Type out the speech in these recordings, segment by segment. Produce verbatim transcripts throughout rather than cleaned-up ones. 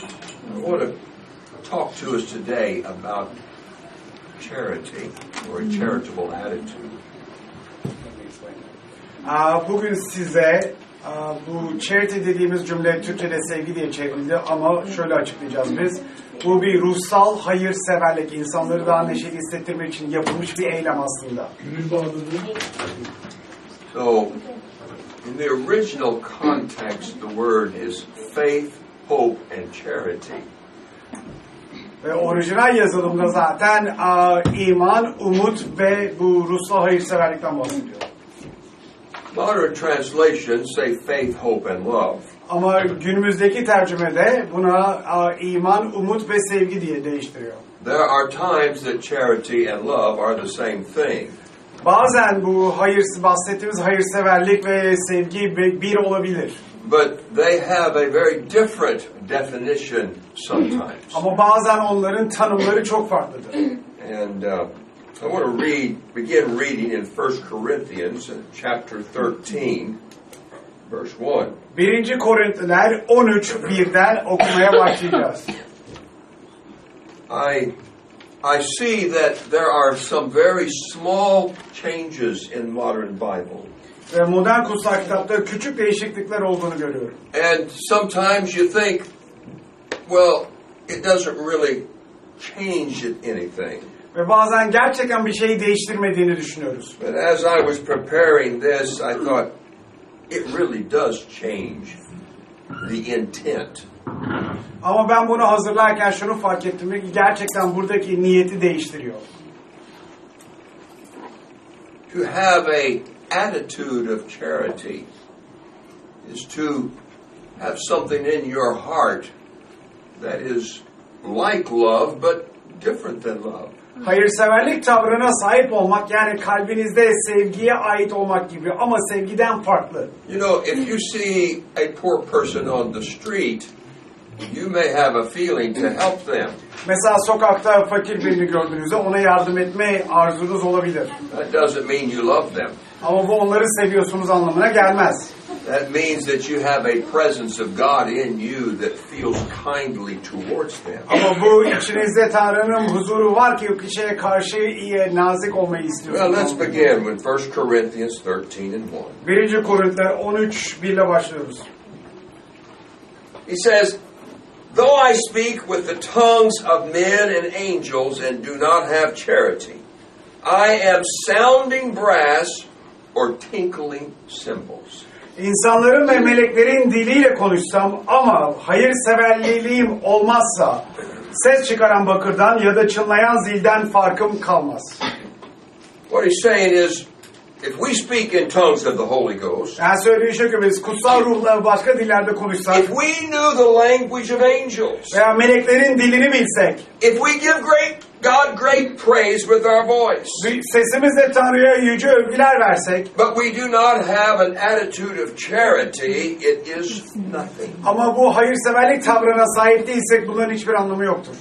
I want to talk to us today about charity or a charitable attitude. Bugün size bu charity dediğimiz cümle Türkçe'de sevgi diye çevrildi ama şöyle açıklayacağız biz. Bu bir ruhsal hayırseverlik, insanları daha neşeli hissettirmek için yapılmış bir eylem aslında. So, in the original context, the word is faith, hope, and charity. Ve orijinal yazılımda zaten iman, umut ve bu ruhsal hayırseverlikten bahsediyor. Modern translations say faith, hope, and love. Ama günümüzdeki tercümede buna iman, umut ve sevgi diye değiştiriyor. There are times that charity and love are the same thing. Bazen bu hayır, bahsettiğimiz hayırseverlik ve sevgi bir olabilir. But they have a very different definition sometimes. Ama bazen onların tanımları çok farklıdır. And uh, I want to read, begin reading in First Corinthians chapter thirteen, verse one. Birinci Korintliler on üç birden okumaya başlayacağız. I I see that there are some very small changes in modern Bible. Ve modern kutsal kitapta küçük değişiklikler olduğunu görüyorum. And sometimes you think, well, it doesn't really change anything. Ve bazen gerçekten bir şeyi değiştirmediğini düşünüyoruz. But as I was preparing this, I thought it really does change the intent. Ama ben bunu hazırlarken şunu fark ettim ki gerçekten buradaki niyeti değiştiriyor. To have a attitude of charity is to have something in your heart that is like love but different than love. Hayırseverlik tavrına sahip olmak yani kalbinizde sevgiye ait olmak gibi ama sevgiden farklı. You know, if you see a poor person on the street, you may have a feeling to help them. Mesela sokakta fakir birini gördüğünüzde ona yardım etme arzunuz olabilir. That doesn't mean you love them. Ama bu onları seviyorsunuz anlamına gelmez. That means that you have a presence of God in you that feels kindly towards them. Ama bu içinizde Tanrı'nın huzuru var ki o kişiye karşı iyi, nazik olmayı istiyorsunuz. Well, let's begin with First Corinthians thirteen and one. Birinci Korintliler on üç bir ile başlıyoruz. He says, though I speak with the tongues of men and angels and do not have charity, I am sounding brass or tinkling cymbals. İnsanların ve meleklerin diliyle konuşsam ama hayırseverliğim olmazsa ses çıkaran bakırdan ya da çınlayan zilden farkım kalmaz. What he's saying is, if we speak in tongues of the Holy Ghost, yani söylediği şey ki biz kutsal ruhla başka dillerde konuşsak, if we knew the language of angels, veya meleklerin dilini bilsek, if we give great God great praise with our voice, sesimizle Tanrı'ya yüce övgüler versek, but we do not have an attitude of charity, it is nothing. Ama bu hayırseverlik tavrına sahip değilsek bunların hiçbir anlamı yoktur.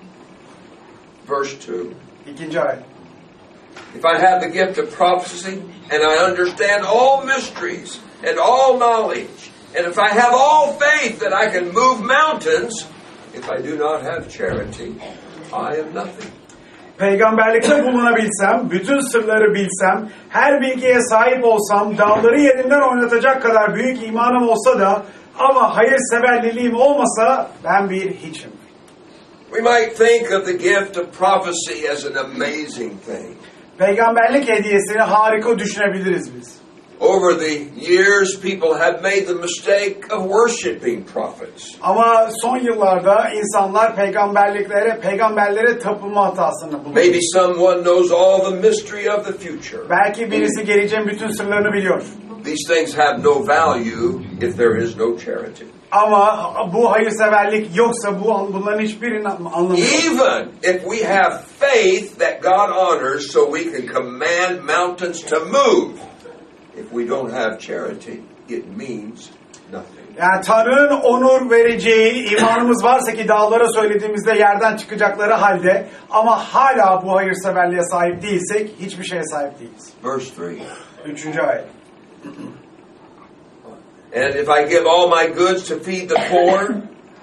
Verse two. İkinci ayet. If I have the gift of prophecy and I understand all mysteries and all knowledge, and if I have all faith that I can move mountains, if I do not have charity, I am nothing. Peygamberlikte bulunabilsem, bütün sırları bilsem, her bilgiye sahip olsam, dağları yerinden oynatacak kadar büyük imanım olsa da ama hayırseverliğim olmasa ben bir hiçim. We might think of the gift of prophecy as an amazing thing. Peygamberlik hediyesini harika düşünebiliriz biz. Over the years, people have made the mistake of worshiping prophets. Ama son yıllarda insanlar peygamberliklere, peygamberlere tapınma hatasını buldu. Maybe someone knows all the mystery of the future. Belki birisi geleceğin bütün sırlarını biliyor. These things have no value if there is no charity. Ama bu hayırseverlik yoksa bu bunların hiçbirinin anlamı yok. Even if we have faith that God honors so we can command mountains to move, if we don't have charity, it means nothing. Yani Tanrı'nın onur vereceği imanımız varsa ki dağlara söylediğimizde yerden çıkacakları halde ama hala bu hayırseverliğe sahip değilsek hiçbir şeye sahip değiliz. Verse three. Üçüncü ayet. And if I give all my goods to feed the poor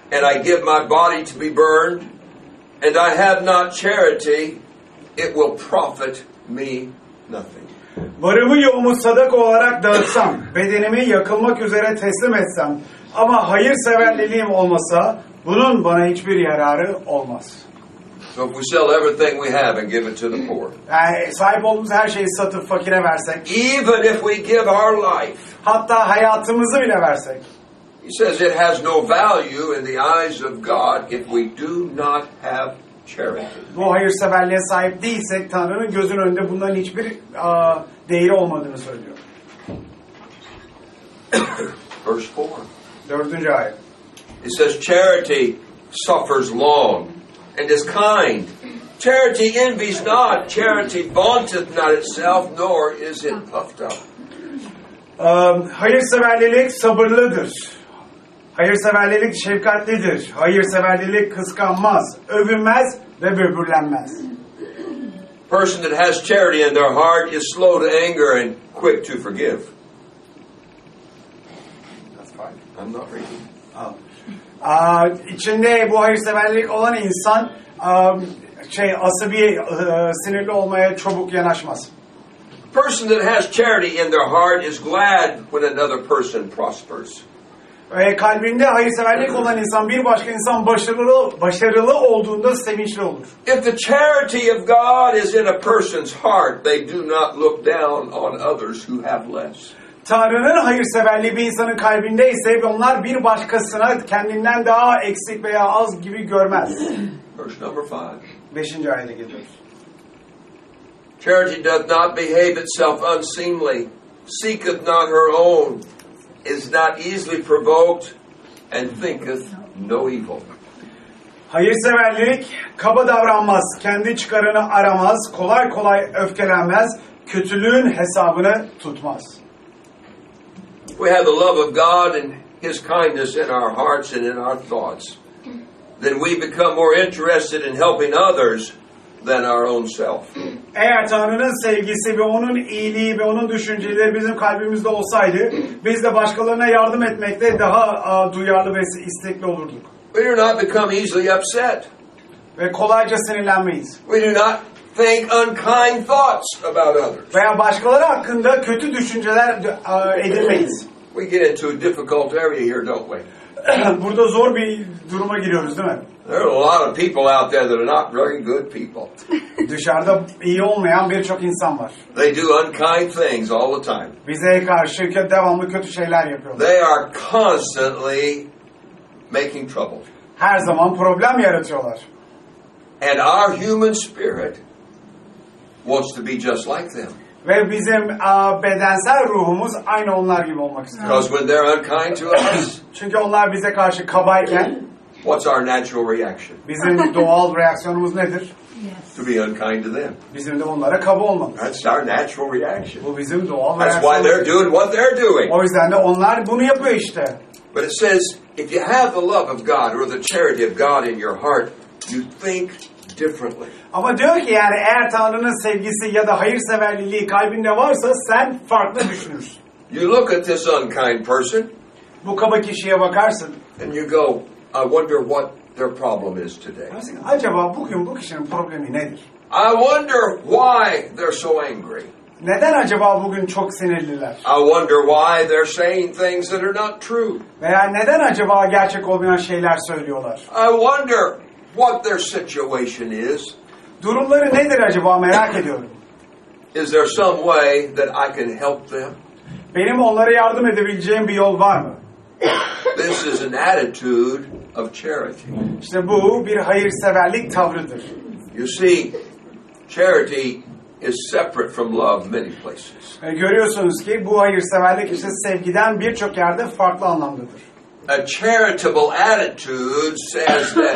and I give my body to be burned, and I have not charity, it will profit me nothing. Varımı yoğumu sadaka olarak dağıtsam, bedenimi yakılmak üzere teslim etsem ama hayırseverliğim olmasa bunun bana hiçbir yararı olmaz. So if we sell everything we have and give it to the poor, Yani sahip olduğumuz her şeyi satıp fakire versek, even if we give our life, hatta hayatımızı bile versek, he says it has no value in the eyes of God if we do not have charity. bu hayırseverliğe sahip değilsek Tanrı'nın gözünün önünde bunların hiçbir uh, değeri olmadığını söylüyor. Verse four. Dördüncü ayet. It says charity suffers long and is kind. Charity envies not. Charity vaunteth not itself, nor is it puffed up. Um, hayırseverlilik sabırlıdır. Hayırseverlilik şefkatlidir. Hayırseverlilik kıskanmaz, övünmez ve böbürlenmez. Person that has charity in their heart is slow to anger and quick to forgive. That's fine. I'm not reading. Oh. Aa, içinde bu hayırseverlik olan insan um, şey asabi, uh, sinirli olmaya çabuk yanaşmaz. Person that has charity in their heart is glad when another person prospers. Ve kalbinde hayırseverlik olan insan bir başka insan başarılı başarılı olduğunda sevinçli olur. If the charity of God is in a person's heart, they do not look down on others who have less. Tanrı'nın hayırseverliği bir insanın kalbinde ise onlar bir başkasına kendinden daha eksik veya az gibi görmez. Verse number five. Beşinci ayete geliyoruz. Charity doth not behave itself unseemly, seeketh not her own, is not easily provoked, and thinketh no evil. Hayırseverlik kaba davranmaz, kendi çıkarını aramaz, kolay kolay öfkelenmez, kötülüğün hesabını tutmaz. We have the love of God and His kindness in our hearts and in our thoughts. Then we become more interested in helping others than our own self. Eğer Tanrı'nın sevgisi ve onun iyiliği ve onun düşünceleri bizim kalbimizde olsaydı, biz de başkalarına yardım etmekte daha uh, duyarlı ve istekli olurduk. We do not become easily upset. Ve kolayca sinirlenmeyiz. We do not think unkind thoughts about others. Veya başkaları hakkında kötü düşünceler uh, edinmeyiz. We get into a difficult area here, don't we? Burada zor bir duruma giriyoruz değil mi? There are a lot of people out there that are not very good people. Dışarıda iyi olmayan birçok insan var. They do unkind things all the time. Bize karşı devamlı kötü şeyler yapıyorlar. They are constantly making trouble. Her zaman problem yaratıyorlar. And our human spirit wants to be just like them. Ve bizim uh, bedensel ruhumuz aynı onlar gibi olmak istiyor. Because when they're unkind to us, Çünkü onlar bize karşı kabayken what's our natural reaction? bizim doğal reaksiyonumuz nedir? To be unkind to them. Bizim de onlara kaba olmamız. That's our natural reaction. Bu bizim doğal That's why they're reaksiyonumuz. doing what they're doing. O yüzden de onlar bunu yapıyor işte. But it says, if you have the love of God or the charity of God in your heart, you think differently. Ama diyor ki yani eğer Tanrı'nın sevgisi ya da hayırseverliği kalbinde varsa sen farklı düşünürsün. You look at this unkind person Bu kaba kişiye bakarsın. and you go, I wonder what their problem is today. Acaba bugün bu kişinin problemi nedir? I wonder why they're so angry. Neden acaba bugün çok sinirliler? I wonder why they're saying things that are not true. Veya neden acaba gerçek olmayan şeyler söylüyorlar? I wonder what their situation is. Durumları nedir acaba merak ediyorum. Is there some way that I can help them? Benim onlara yardım edebileceğim bir yol var mı? This is an attitude of charity. İşte bu bir hayırseverlik tavrıdır. You see, charity is separate from love many places. E, görüyorsunuz ki bu hayırseverlik işte sevgiden birçok yerde farklı anlamdadır. A charitable attitude says that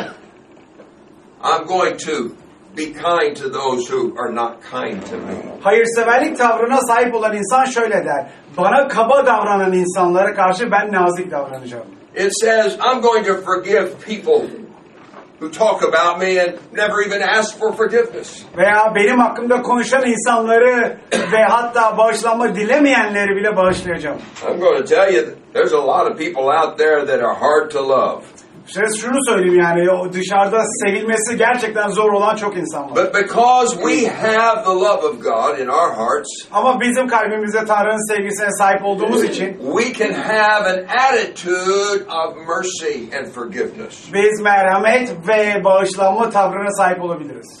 I'm going to be kind to those who are not kind to me. Hayırseverlik tavrına sahip olan insan şöyle der. Bana kaba davranan insanlara karşı ben nazik davranacağım. It says I'm going to forgive people who talk about me and never even ask for forgiveness. Veya benim hakkımda konuşan insanları ve hatta bağışlanma dilemeyenleri bile bağışlayacağım. I'm going to tell you that there's a lot of people out there that are hard to love. İşte şunu söyleyeyim yani o dışarıda sevilmesi gerçekten zor olan çok insan var. But because we have the love of God in our hearts, Ama bizim kalbimizde Tanrı'nın sevgisine sahip olduğumuz için we can have an attitude of mercy and forgiveness. biz merhamet ve bağışlanma tavrına sahip olabiliriz.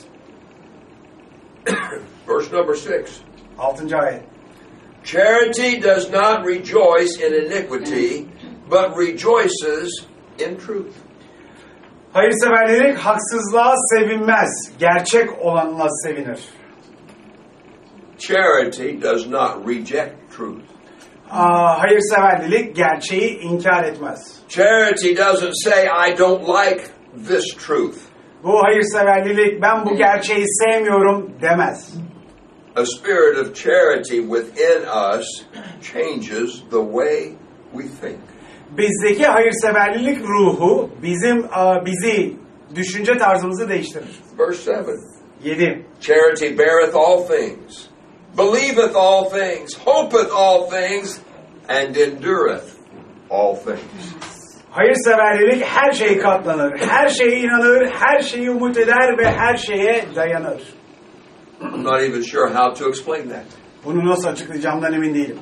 Verse number six. Altıncı ayet. Charity does not rejoice in iniquity, but rejoices in truth. Hayırseverlik haksızlığa sevinmez, gerçek olanla sevinir. Charity does not reject truth. Aa, hayırseverlik gerçeği inkar etmez. Charity doesn't say, I don't like this truth. Bu hayırseverlik ben bu gerçeği sevmiyorum demez. A spirit of charity within us changes the way we think. Bizdeki hayırseverlik ruhu bizim a, bizi düşünce tarzımızı değiştirir. Verse seven. yedi. Charity beareth all things, believeth all things, hopeth all things, and endureth all things. Hayırseverlik her şeye katlanır, her şeye inanır, her şeyi umut eder ve her şeye dayanır. I'm not even sure how to explain that. Bunu nasıl açıklayacağımdan emin değilim.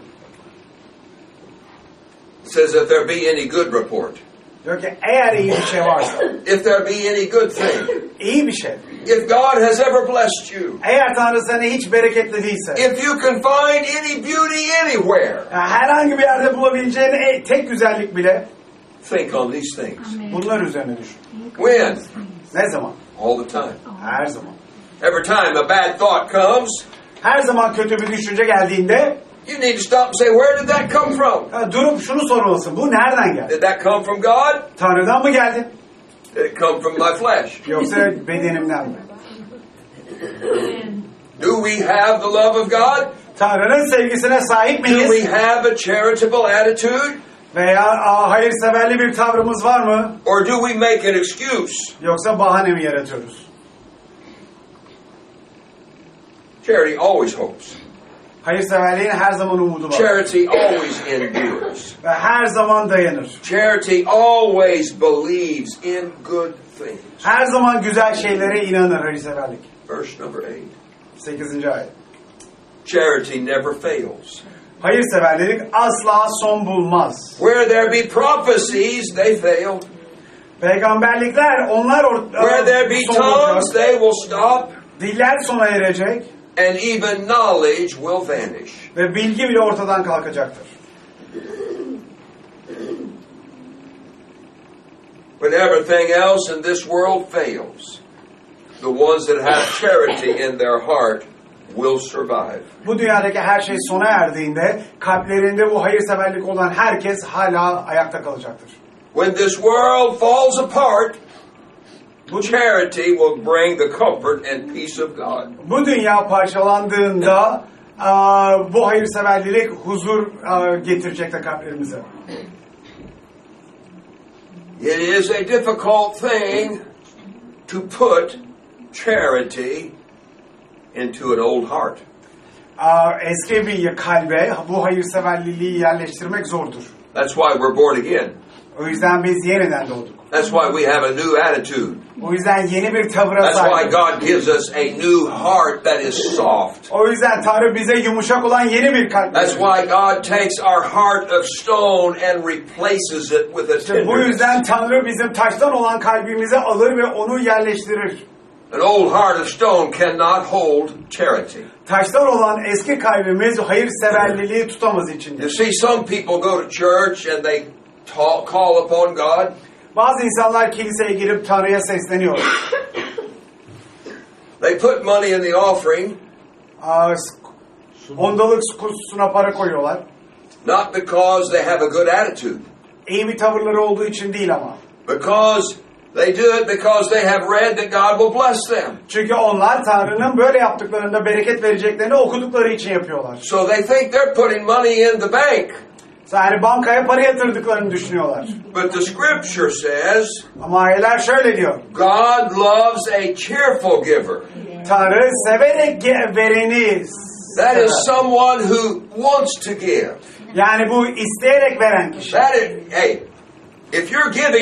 It says if there be any good report, Diyor ki eğer iyi bir şey varsa, if there be any good thing, iyi bir şey. if God has ever blessed you, Eğer Tanrı seni hiç bereketlediyse, if you can find any beauty anywhere, yani herhangi bir yerde bulabileceğin e- tek güzellik bile think on these things. bunlar üzerine düşün. When? Ne zaman? All the time. Her zaman. Every time a bad thought comes, Her zaman kötü bir düşünce geldiğinde you need to stop and say, where did that come from? ya durup şunu sormalısın. Bu nereden geldi? Did that come from God? Tanrı'dan mı geldi? Did it come from my flesh? Yoksa bedenimden mi? Do we have the love of God? Tanrı'nın sevgisine sahip Do we miyiz? have a charitable attitude? Veya aa, hayırseverli bir tavrımız var mı? Or do we make an excuse? Yoksa bahane mi yaratıyoruz? Charity always hopes. Hayırseverliğin her zaman umudu var. Charity always endures. Ve her zaman dayanır. Charity always believes in good things. Her zaman güzel şeylere inanır hayırseverlik. Verse number eight. sekizinci ayet. Charity never fails. Hayırseverlik asla son bulmaz. Where there be prophecies, they fail. Peygamberlikler onlar or- Where there be son tongues, bulacak. they will stop. Diller sona erecek And even knowledge will vanish. ve bilgi bile ortadan kalkacaktır. When everything else in this world fails, the ones that have charity in their heart will survive. Bu dünyadaki her şey sona erdiğinde kalplerinde bu hayırseverlik olan herkes hala ayakta kalacaktır. When this world falls apart, Bu, charity will bring the comfort and peace of God. bu dünya parçalandığında aa, bu hayırseverlik huzur aa, getirecektir kalplerimize. It is a difficult thing to put charity into an old heart. Aa, eski bir kalbe bu hayırseverliği yerleştirmek zordur. That's why we're born again. O yüzden biz yeniden doğduk. That's why we have a new attitude. O yüzden yeni bir tavıra That's why sahibiz. God gives us a new heart that is soft. O yüzden Tanrı bize yumuşak olan yeni bir kalp That's veriyor. why God takes our heart of stone and replaces it with a İşte bu tenderness. yüzden Tanrı bizim taştan olan kalbimizi alır ve onu yerleştirir. An old heart of stone cannot hold charity. Taştan olan eski kalbimiz hayırseverliliği tutamaz içinde. You see, some people go to church and they talk, call upon God. Bazı insanlar kiliseye girip Tanrı'ya sesleniyor. They put money in the offering, Aa, ondalık kutusuna para koyuyorlar. not because they have a good attitude, İyi bir tavırları olduğu için değil ama. because they do it because they have read that God will bless them. Çünkü onlar Tanrı'nın böyle yaptıklarında bereket vereceklerini okudukları için yapıyorlar. So they think they're putting money in the bank. Yani bankaya para yatırdıklarını düşünüyorlar. But the scripture says, Ama ayetler şöyle diyor. God loves a cheerful giver. Tanrı severek ge- vereni That sever. is someone who wants to give. Yani bu isteyerek veren kişi. That is, hey, if you're giving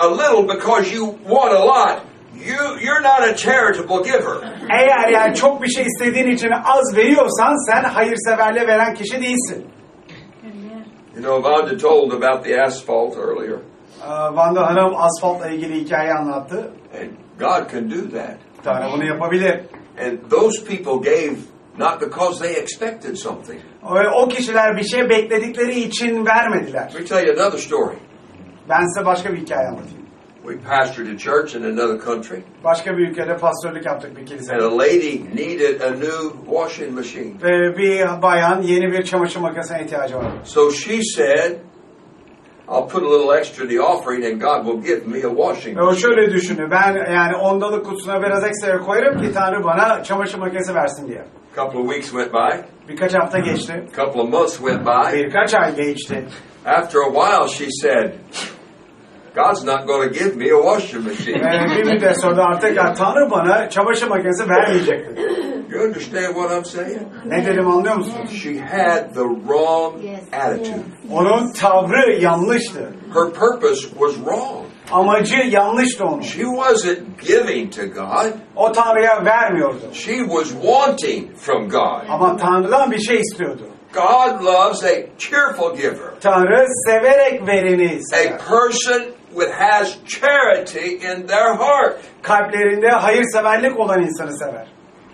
a little because you want a lot, you, you're not a charitable giver. Eğer yani çok bir şey istediğin için az veriyorsan sen hayırseverliğe veren kişi değilsin. You know, Vanda told about the asphalt earlier. Vanda Hanım asfaltla ilgili hikaye anlattı. And God can do that. Tanrı bunu yapabilir. And those people gave not because they expected something. O kişiler bir şey bekledikleri için vermediler. Let me tell you another story. Ben size başka bir hikaye anlatayım. We pastored a church in another country. Başka bir ülkede pastörlük yaptık bir kilisede. And a lady needed a new washing machine. Ve bir bayan yeni bir çamaşır makinesine ihtiyacı var. So she said, I'll put a little extra in the offering and God will give me a washing Ve o machine. şöyle düşündü. Ben yani ondalık kutusuna biraz ekstra koyarım ki Tanrı bana çamaşır makinesi versin diye. A couple of weeks went by. Birkaç hafta geçti. A couple of months went by. Birkaç ay geçti. After a while she said, God's not going to give me a washing machine. Ve bir müddet sonra artık ya, Tanrı bana çamaşır makinesi vermeyecekti. You understand what I'm saying? Ne dedim anlıyor musunuz? She had the wrong attitude. Onun tavrı yanlıştı. Her purpose was wrong. Amacı yanlıştı onun. She wasn't giving to God. O Tanrı'ya vermiyordu. She was wanting from God. Ama Tanrı'dan bir şey istiyordu. God loves a cheerful giver. Tanrı severek vereni A sever. person that has charity in their heart. Kalplerinde hayırseverlik olan insanı sever.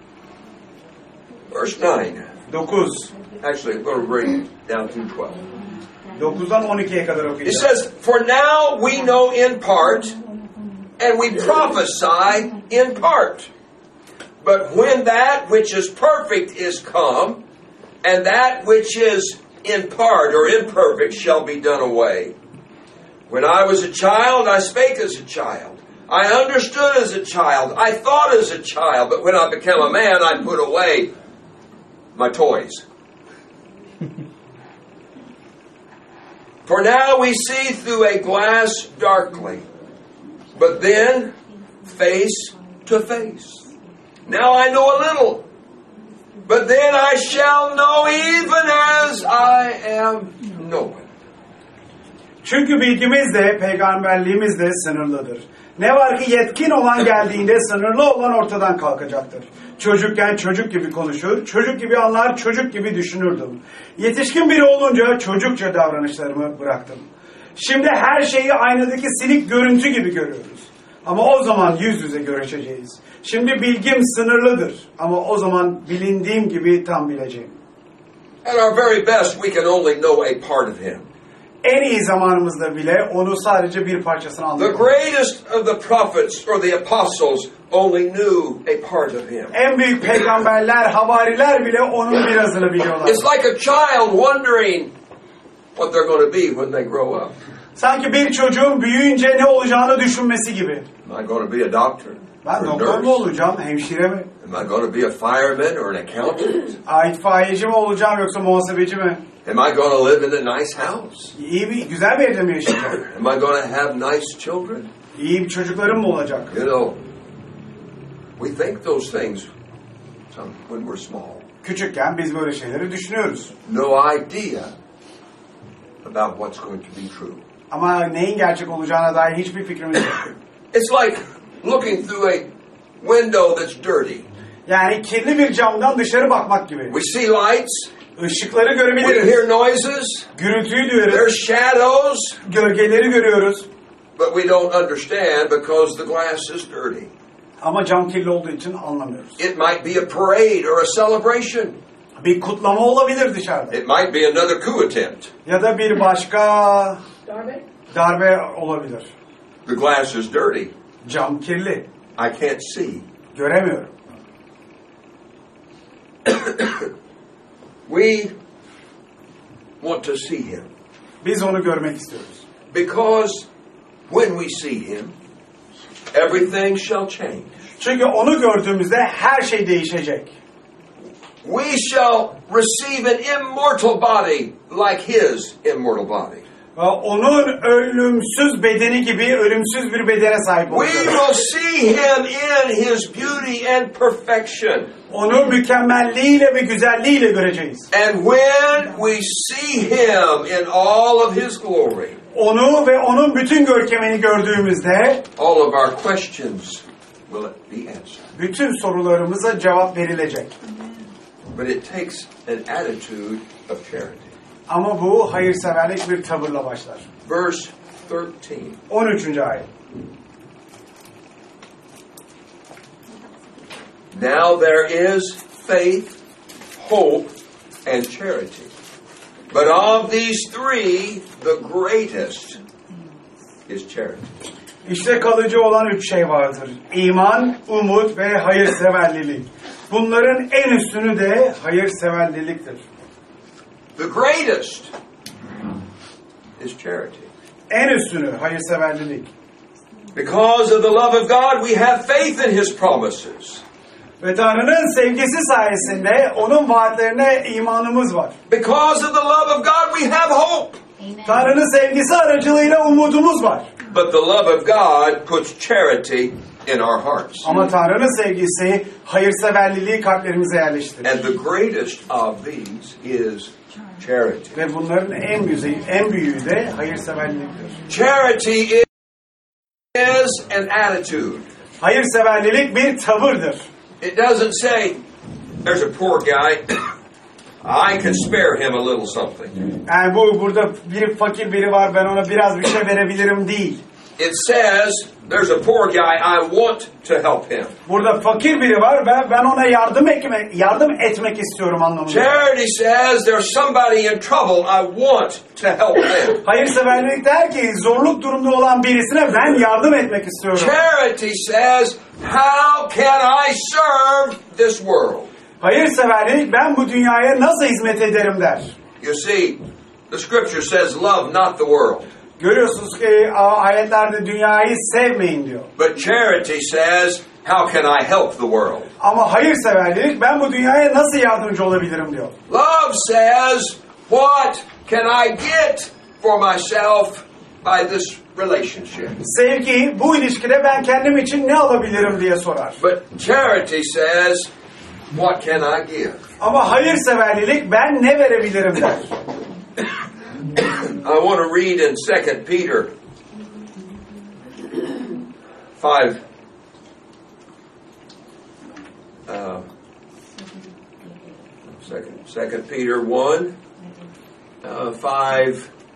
Verse nine. dokuz. Actually, I'm going to read down through twelve. dokuzdan on ikiye kadar It okuyacağız. says, For now we know in part, and we prophesy in part. But when that which is perfect is come, and that which is in part or imperfect shall be done away. When I was a child, I spake as a child. I understood as a child. I thought as a child. But when I became a man, I put away my toys. For now we see through a glass darkly, but then face to face. Now I know a little, but then I shall know even as I am known. Çünkü bilgimiz de peygamberliğimiz de sınırlıdır. Ne var ki yetkin olan geldiğinde sınırlı olan ortadan kalkacaktır. Çocukken çocuk gibi konuşur, çocuk gibi anlar, çocuk gibi düşünürdüm. Yetişkin biri olunca çocukça davranışlarımı bıraktım. Şimdi her şeyi aynadaki silik görüntü gibi görüyoruz. Ama o zaman yüz yüze görüşeceğiz. Şimdi bilgim sınırlıdır. Ama o zaman bilindiğim gibi tam bileceğim. At our very best, we can only know a part of Him. En iyi zamanımızda bile onu sadece bir parçasını The anlıyoruz. greatest of the prophets or the apostles only knew a part of Him. En büyük peygamberler, havariler bile onun birazını biliyorlar. It's like a child wondering what they're going to be when they grow up. Sanki bir çocuğun büyüyünce ne olacağını düşünmesi gibi. Am I going to be a doctor? Ben Or a doktor mu nurse? olacağım, hemşire mi? Am I going to be a fireman or an accountant? İtfaiyeci mi olacağım yoksa muhasebeci mi? Am I going to live in a nice house? İyi bir, güzel bir evde mi yaşayacağım? Am I going to have nice children? İyi bir çocuklarım mı olacak? You know, we think those things some- when we're small. Küçükken biz böyle şeyleri düşünüyoruz. No idea about what's going to be true. Ama neyin gerçek olacağına dair hiçbir fikrimiz yok. It's like looking through a window that's dirty. Yani kirli bir camdan dışarı bakmak gibi. We see lights, Işıkları we görebiliriz. hear noises, Gürültüyü duyuyoruz. there's shadows, Gölgeleri görüyoruz. but we don't understand because the glass is dirty. Ama cam kirli olduğu için anlamıyoruz. It might be a parade or a celebration. Bir kutlama olabilir dışarıda. It might be another coup attempt. Ya da bir başka Darbe. darbe olabilir. The glass is dirty. Cam kirli. I can't see. Göremiyorum. We want to see Him Biz onu görmek istiyoruz. because when we see Him, everything shall change. Çünkü onu gördüğümüzde her şey değişecek. We shall receive an immortal body like His immortal body. Onun ölümsüz bedeni gibi ölümsüz bir bedene sahip We olacağız. will see Him in His beauty and perfection. Onu mükemmelliğiyle ve güzelliğiyle göreceğiz. And when we see Him in all of His glory, onu ve onun bütün görkemini gördüğümüzde all of our questions will be answered. bütün sorularımıza cevap verilecek. But it takes an attitude of charity. Ama bu hayırseverlik bir tavırla başlar. Verse thirteen. on üçüncü ayet. Now there is faith, hope, and charity. But of these three, the greatest is charity. İşte kalıcı olan üç şey vardır. İman, umut ve hayırseverlilik. Bunların en üstünü de hayırseverliliktir. The greatest is charity. En üstünü hayırseverlilik. Because of the love of God, we have faith in His promises. Ve Tanrı'nın sevgisi sayesinde onun vaatlerine imanımız var. Because of the love of God, we have hope. Amen. Tanrı'nın sevgisi aracılığıyla umudumuz var. But the love of God puts charity in our hearts. Ama Tanrı'nın sevgisi hayırseverliliği kalplerimize yerleştirir. And the greatest of these is charity. Ve bunların en büyüğü, en büyüğü de hayırseverliliktir. Charity is an attitude. Hayırseverlilik bir tavırdır. It doesn't say, there's a poor guy, I can spare him a little something. Yani bu burada bir fakir biri var, ben ona biraz bir şey verebilirim değil. It says, there's a poor guy, I want to help him. Burada fakir biri var ve ben ona yardım etmek, yardım etmek istiyorum anlamında. Charity says, there's somebody in trouble, I want to help them. Hayırseverlik der ki zorluk durumda olan birisine ben yardım etmek istiyorum. Charity says, how can I serve this world? Hayırseverlik ben bu dünyaya nasıl hizmet ederim der. You see, the scripture says, love not the world. Görüyorsunuz ki ayetlerde dünyayı sevmeyin diyor. But charity says, how can I help the world? Ama hayırseverlik ben bu dünyaya nasıl yardımcı olabilirim diyor. Love says, what can I get for myself by this relationship? Sevgi bu ilişkide ben kendim için ne alabilirim diye sorar. But charity says, what can I give? Ama hayırseverlik ben ne verebilirim der. I want to read in Second Peter five. Uh, second, Second Peter one, uh, five,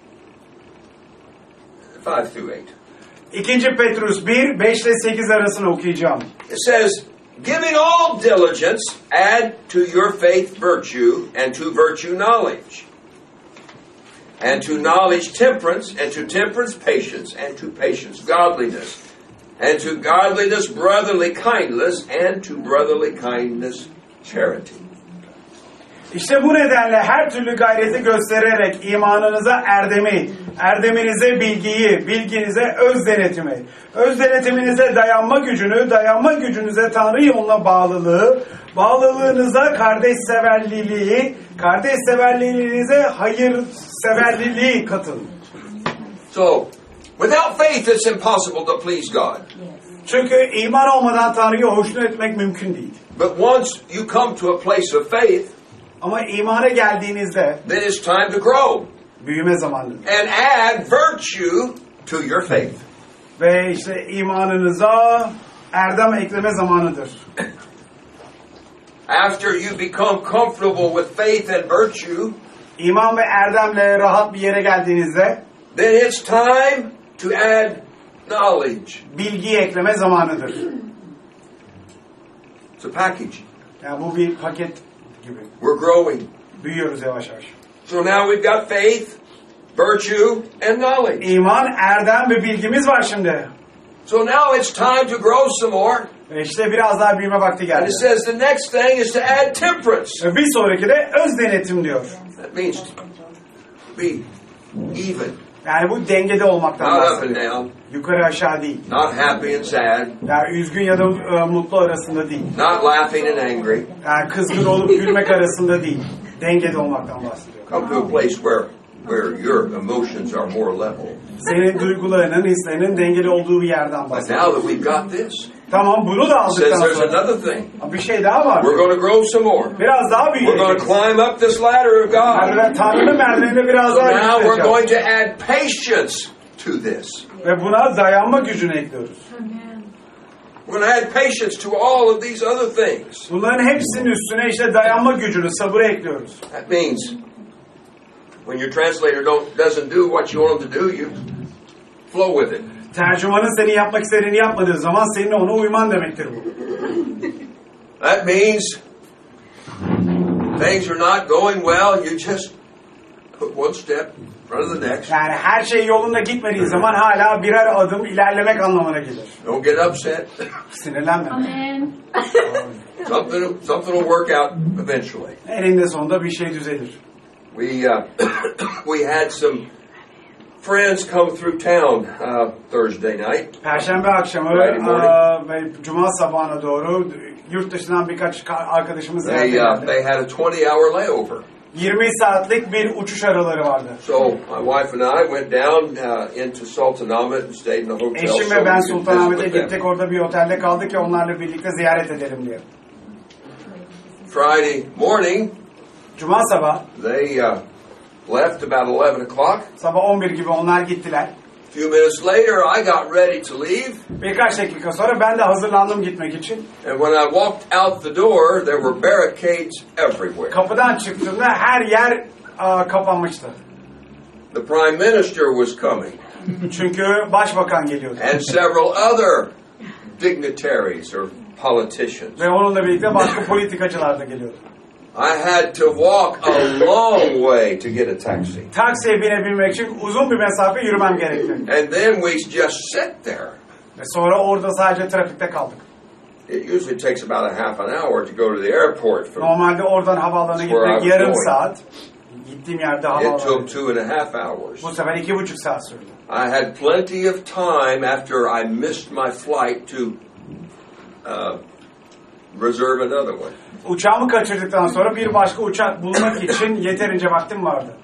five through eight. İkinci Petrus bir, beş ile sekiz arasını okuyacağım. It says, giving all diligence, add to your faith virtue, and to virtue knowledge. And to knowledge temperance, and to temperance patience, and to patience godliness, and to godliness brotherly kindness, and to brotherly kindness charity. İşte bu nedenle her türlü gayreti göstererek imanınıza erdemi, erdeminize bilgiyi, bilginize öz denetimi, öz denetiminize dayanma gücünü, dayanma gücünüze Tanrı yoluna bağlılığı, bağlılığınıza kardeşseverliliği, kardeşseverliğinize hayırseverliliği katın. So, without faith it's impossible to please God. Çünkü iman olmadan Tanrı'yı hoşnut etmek mümkün değil. But once you come to a place of faith, Ama imana geldiğinizde then it's time to grow büyüme zamanıdır. and add virtue to your faith. Ve işte imanınıza erdem ekleme zamanıdır. After you become comfortable with faith and virtue, İman ve erdemle rahat bir yere geldiğinizde then it's time to add knowledge. bilgiyi ekleme zamanıdır. It's a package. Yani bu bir paket gibi. We're growing. Büyüyoruz yavaş yavaş. So now we've got faith, virtue, and knowledge. İman, erdem ve bilgimiz var şimdi. So now it's time to grow some more. Ve işte biraz daha büyüme vakti And geldi. it says the next thing is to add temperance. Ve bir sonraki de öz denetim diyor. That means to be even. Yani bu dengede olmaktan Not up and bahsediyor. down. Yukarı aşağı değil. Not happy and sad. Yani üzgün ya da e, mutlu arasında değil. Not laughing and angry. Yani kızgın olup gülmek arasında değil. Dengede olmaktan bahsediyor. Come to a place where where your emotions are more level. Senin duygularının, hislerinin dengeli olduğu bir yerden But bahsediyor. now that we've got this, Tamam, bunu da It says aldıktan there's sonra another thing. bir şey daha var. We're going to grow some more. Biraz daha We're going to büyüyeceğiz. climb up this ladder of God. Merdiven, Tanrı'nın merdivenine biraz So daha now we're yükseleceğiz. going to add patience to this. Ve buna dayanma gücünü ekliyoruz. We're going to add patience to all of these other things. Bunların hepsinin üstüne işte dayanma gücünü, sabrı ekliyoruz. That means when your translator don't doesn't do what you want him to do, you flow with it. Tercümanın senin yapmak istediğini yapmadığı zaman senin ona uyman demektir bu. That means things are not going well, you just put one step in front of the next. Yani her şey yolunda gitmediği zaman hala birer adım ilerlemek anlamına gelir. Don't get upset. Sinirlenme. Amen. Something something will work out eventually. Eninde sonunda bir şey düzelir. We uh, we had some friends come through town uh, Thursday night. Perşembe akşamı Friday morning. aa, ve Cuma sabahına doğru yurt dışından birkaç ka- arkadaşımız They geldi. uh, they had a twenty hour layover. yirmi saatlik bir uçuş araları vardı. So my wife and I went down uh, into Sultanahmet and stayed in a hotel. Eşim so ve we ben could Sultanahmet'e visit with them. gittik. Orada bir otelde kaldık ki onlarla birlikte ziyaret edelim diye. Friday morning, Cuma sabah, they uh, left about eleven o'clock. sabah on bir gibi onlar gittiler. A few minutes later, I got ready to leave. Birkaç dakika sonra ben de hazırlandım gitmek için. And when I walked out the door, there were barricades everywhere. Kapıdan çıktığımda her yer aa, kapanmıştı. The Prime Minister was coming, Çünkü başbakan geliyordu. and several other dignitaries or politicians. Ve onunla birlikte başka politikacılar da geliyordu. I had to walk a long way to get a taxi. Taksiye binebilmek için uzun bir mesafe yürümem gerekti. And then we just sat there. Ve sonra orada sadece trafikte kaldık. It usually takes about a half an hour to go to the airport. From, Normalde oradan havaalanına Where I gitmek was yarım going. saat. Gittiğim yerde it havaalanı. took two and a half hours. Bu sefer iki buçuk saat sürdü. I had plenty of time after I missed my flight to uh, reserve another one. Uçağımı kaçırdıktan sonra bir başka uçak bulmak için yeterince vaktim vardı.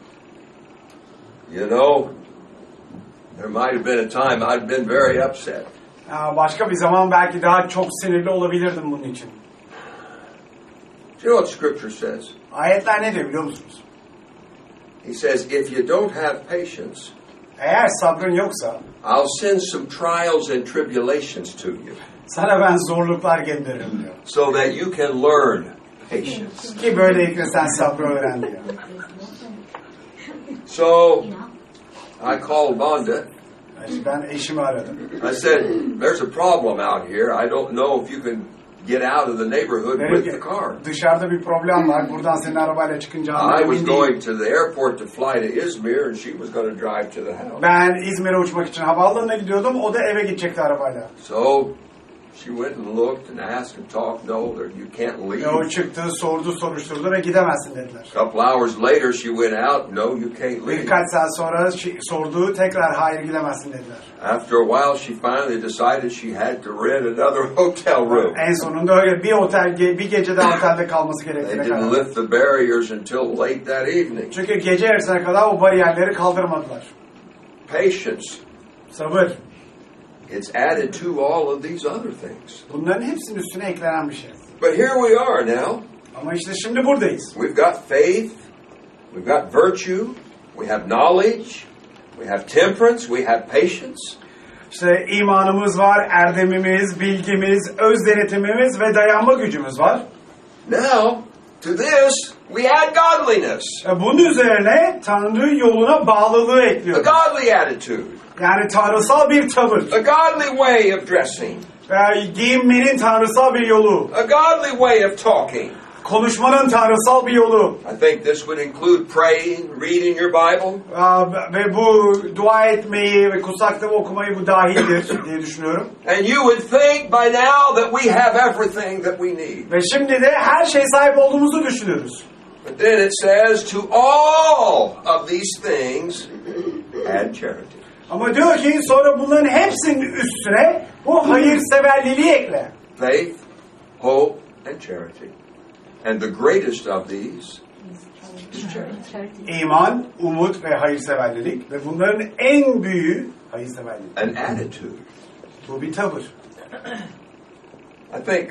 You know, there might have been a time I'd been very upset. Aa, Başka bir zaman belki daha çok sinirli olabilirdim bunun için. Do you know what Scripture says? Ayetler ne diyor biliyor musunuz? He says, if you don't have patience, Eğer sabrın yoksa I'll send some trials and tribulations to you sana ben zorluklar gönderirim diyor. so that you can learn patience. Ki böylelikle sen sabrı öğren diyor. So I called Vonda. Ben eşimi aradım. I said, there's a problem out here. I don't know if you can get out of the neighborhood Dedim with ki the car. dışarıda bir problem var. Buradan senin arabayla çıkınca I anlamı was değil. going to the airport to fly to Izmir, and she was going to drive to the house. Ben İzmir'e uçmak için havaalanına gidiyordum. O da eve gidecekti arabayla. So she went and looked and asked and talked. No, there- you can't Ve leave. o çıktı, sordu, soruşturdu ve gidemezsin dediler. A couple hours later, she went out. No, you can't leave. Birkaç saat sonra şi- sordu, tekrar hayır gidemezsin dediler. After a while, she finally decided she had to rent another hotel room. En sonunda öyle bir otel, bir gece daha otelde kalması They gerektiğine didn't kadar. lift the barriers until late that evening. Çünkü gece yarısına kadar o bariyerleri kaldırmadılar. Patience. Sabır. It's added to all of these other things. Bunların hepsinin üstüne eklenen bir şey. But here we are now. Ama işte şimdi buradayız. We've got faith. We've got virtue. We have knowledge. We have temperance. We have patience. İşte imanımız var, erdemimiz, bilgimiz, öz denetimimiz ve dayanma gücümüz var. Now, to this, we add godliness. E, Bunun üzerine Tanrı yoluna bağlılığı A ekliyor. godly attitude. Yani tanrısal bir tavır. A godly way of dressing. E, Giyinmenin tanrısal bir yolu. A godly way of talking. Konuşmanın tanrısal bir yolu. I think this would include praying, reading your Bible. E, Ve bu dua etmeyi ve kutsal kitabı okumayı bu dahildir diye düşünüyorum. And you would think by now that we have everything that we need. Ve şimdi de her şeye sahip olduğumuzu düşünüyoruz. But then it says, to all of these things, add charity. Ama diyor ki sonra bunların hepsinin üstüne bu hayırseverliliği ekle. Faith, hope, and charity. And the greatest of these is charity. İman, umut ve hayırseverlilik ve bunların en büyüğü hayırseverlilik. An attitude. Bu bir tavır. I think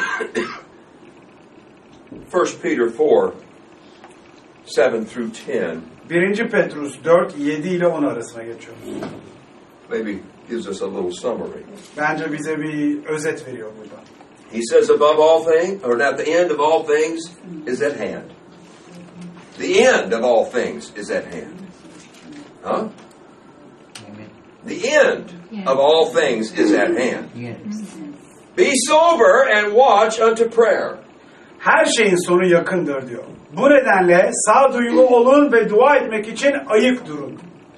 First Peter four, seven through ten Birinci Petrus dört, yedi ile on arasına geçiyoruz. maybe gives us a little summary. Bence bize bir özet veriyor burada. He says, above all things, or at the end of all things is at hand. The end of all things is at hand. Huh? The end of all things is at hand. Be sober and watch unto prayer. Her şeyin sonu yakındır diyor. Bu nedenle sağduyulu olun ve dua etmek için ayık durun.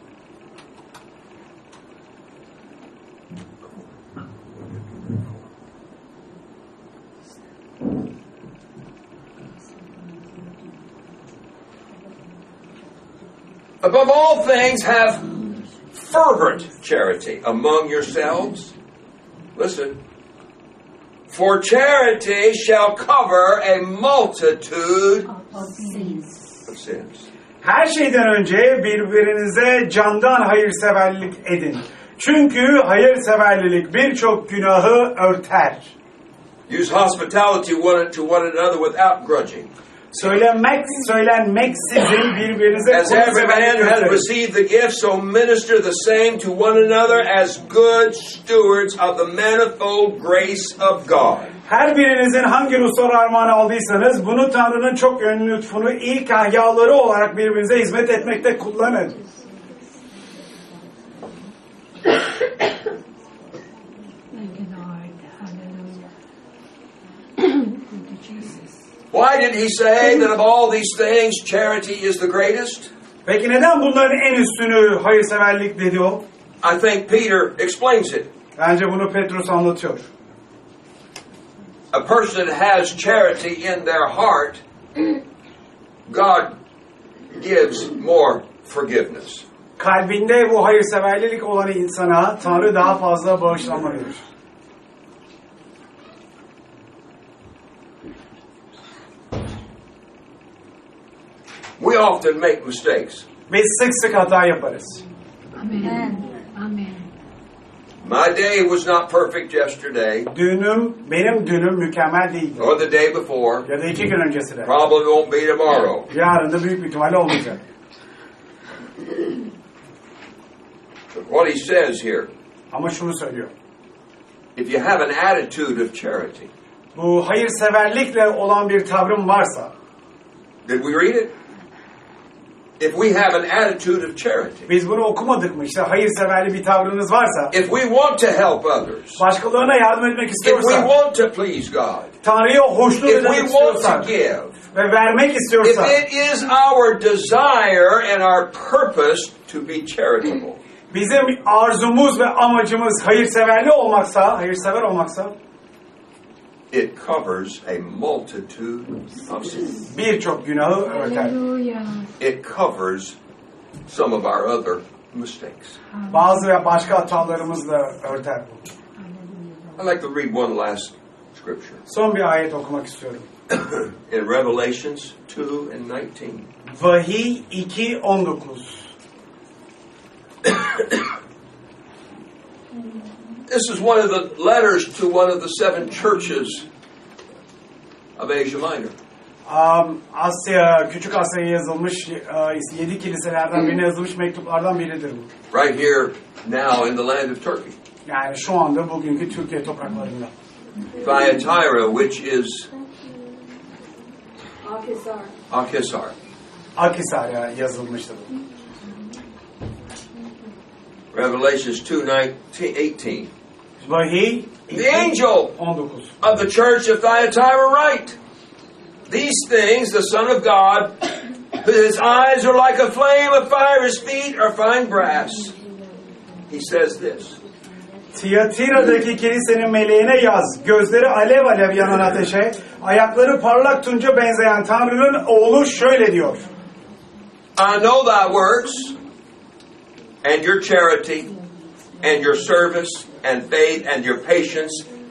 Above all things, have fervent charity among yourselves. Listen. For charity shall cover a multitude of sins. Her şeyden önce birbirinize candan hayırseverlik edin. Çünkü hayırseverlik birçok günahı örter. Use hospitality one to one another without grudging. Söylenmek, söylenmeksizin birbirinize As every man has received the gift, so minister the same to one another as good stewards of the manifold grace of God. Her birinizin hangi ruhsal armağanı aldıysanız, bunu Tanrı'nın çok yönlü lütfunu iyi kahyaları olarak birbirinize hizmet etmekte kullanın. Why did he say that of all these things charity is the greatest? Peki neden bunların en üstünü hayırseverlik dedi o? I think Peter explains it. Bence bunu Petrus anlatıyor. A person that has charity in their heart, God gives more forgiveness. Kalbinde bu hayırseverlik olan insana Tanrı daha fazla bağışlanma verir. We often make mistakes. Biz sık sık hata yaparız. Amen. Amen. My day was not perfect yesterday, Dünüm, benim dünüm mükemmel değildi. or the day before. Ya da iki gün öncesi de. Probably won't be tomorrow. Yarın da büyük bir ihtimalle olmayacak. But what he says here, Ama şunu söylüyor. if you have an attitude of charity, Bu hayırseverlikle olan bir tavrım varsa, did we read it? If we have an attitude of charity, biz bunu okumadık mı? İşte hayırseverli bir tavrınız varsa, if we want to help others, başkalarına yardım etmek if we istiyorsan, want to please God, Tanrı'ya hoşnut if etmek we want to istiyorsan give, ve vermek if istiyorsan, it is our desire and our purpose to be charitable, bizim arzumuz ve amacımız hayırseverli olmaksa, hayırsever olmaksa, it covers a multitude of sins. birçok günahı örter. Hallelujah. It covers some of our other mistakes. Bazı ve başka hatalarımız da örter bu. I'd like to read one last scripture. Son bir ayet okumak istiyorum. In Revelations two and nineteen. Vahiy iki on dokuz. This is one of the letters to one of the seven churches of Asia Minor. Um, Asya, Küçük Asya'ya yazılmış uh, yedi kiliselerden birine yazılmış mektuplardan biridir bu. Right here now in the land of Turkey. Yani şu anda bugünkü Türkiye topraklarında. Thyatira, which is Akhisar. Akhisar. Akhisar'a yazılmıştır bu. Revelations two eighteen. Vahiy The angel on dokuz. of the church of Thyatira write, these things the Son of God, his eyes are like a flame of fire, his feet are fine brass. He says this. Tiyatira'daki kilisenin meleğine yaz. Gözleri alev alev yanan ateşe, ayakları parlak tunca benzeyen Tanrı'nın oğlu şöyle diyor. I know thy works, and your charity, and your service, and faith, and your patience,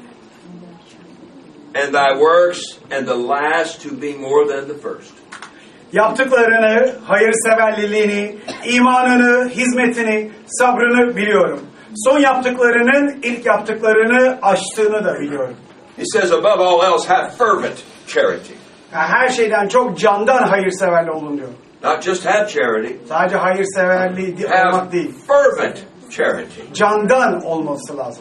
and thy works, and the last to be more than the first. Yaptıklarını, hayırseverliğini, imanını, hizmetini, sabrını biliyorum. Son yaptıklarının ilk yaptıklarını aştığını da biliyorum. He says, above all else, have fervent charity. Yani her şeyden çok candan hayırseverli olun diyor. Not just have charity, Sadece hayırseverliği di- have olmak değil. fervent charity. Candan olması lazım.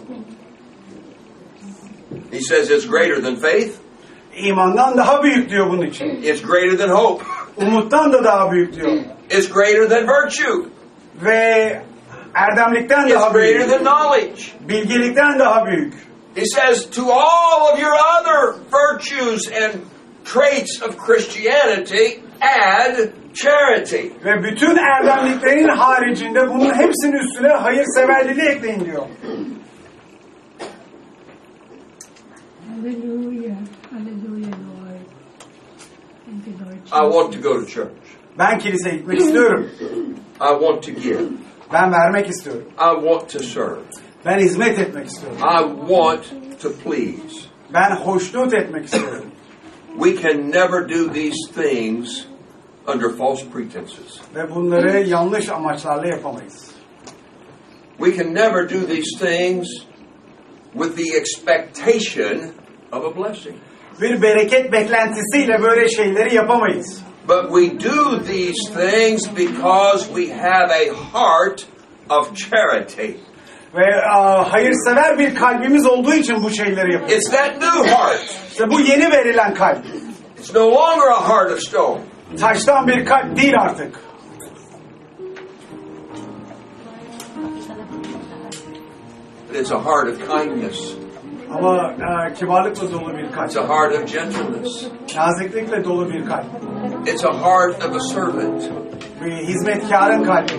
He says it's greater than faith. İmandan daha büyük diyor bunun için. It's greater than hope. Umuttan da daha büyük diyor. It's greater than virtue. Ve erdemlikten It's daha greater büyük. than knowledge. Bilgelikten daha büyük. He says to all of your other virtues and traits of Christianity, add charity. Ve bütün erdemliklerin haricinde bunun hepsinin üstüne hayırseverliği ekleyin diyor. Hallelujah. Hallelujah, Lord. Thank you, Lord. I want to go to church. Ben kiliseye gitmek istiyorum. I want to give. Ben vermek istiyorum. I want to serve. Ben hizmet etmek istiyorum. I want to please. Ben hoşnut etmek istiyorum. We can never do these things under false pretenses. Ve bunları yanlış amaçlarla yapamayız. We can never do these things with the expectation of a blessing. Bir bereket beklentisiyle böyle şeyleri yapamayız. But we do these things because we have a heart of charity. Ve a, hayırsever bir kalbimiz olduğu için bu şeyleri yapıyoruz. It's that new heart. İşte bu yeni verilen kalp. It's no longer a heart of stone. Taştan bir kalp değil artık. But it's a heart of kindness. Ama e, kibarlıkla dolu bir It's kalp. a heart of gentleness. Naziklikle dolu bir kalp. It's a heart of a servant. Bir hizmetkarın kalbi.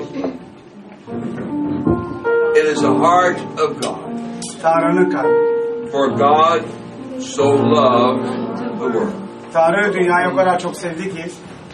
It is a heart of God. Tanrı'nın kalbi. For God so loved the world. Tanrı dünyayı o kadar çok sevdi ki